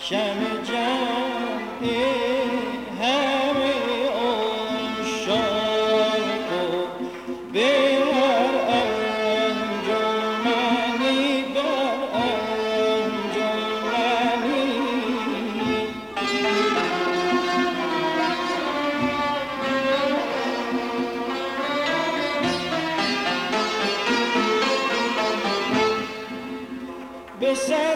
شمع جمع همه عشاق و به هر انجمنی بر انجمنی به سر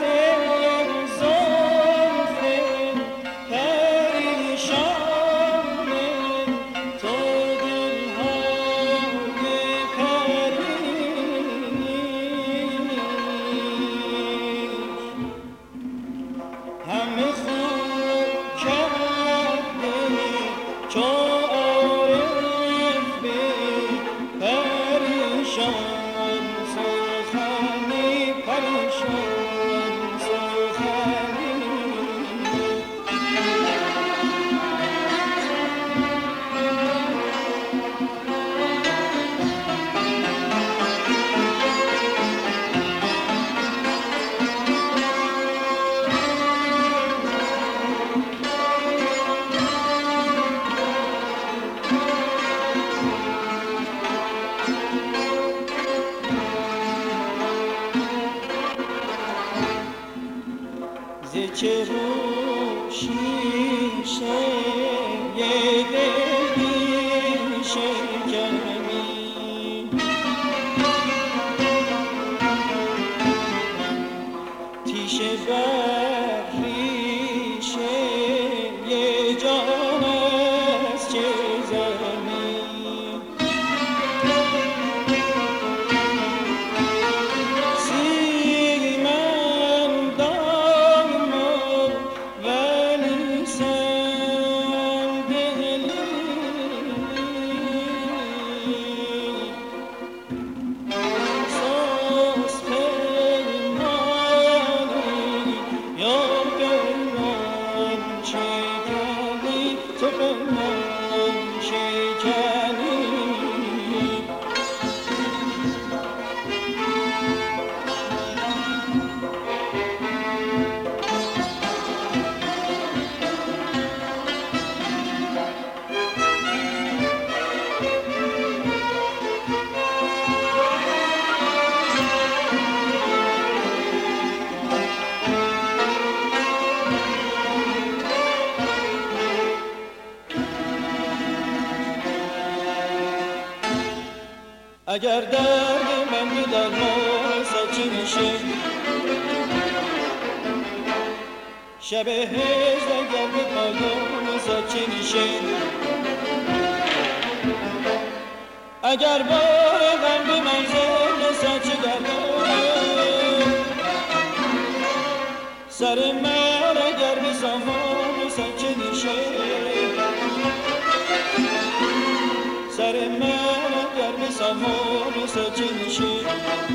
زلف پریشان تو دلهای پریش همه خون کرده چو عارف به پریشان سخنی پریشان چه رو شیشه یه دل شکنی تیشه بر ریشه یه جان از چه زنی اگر درد من به درمان سچه میشه شب هجر اگر به پایان سچه میشه اگر بار غم به منزل سچه گردان سر من اگر به سامان سچه میشه سر من اگر به سامان سچه میشه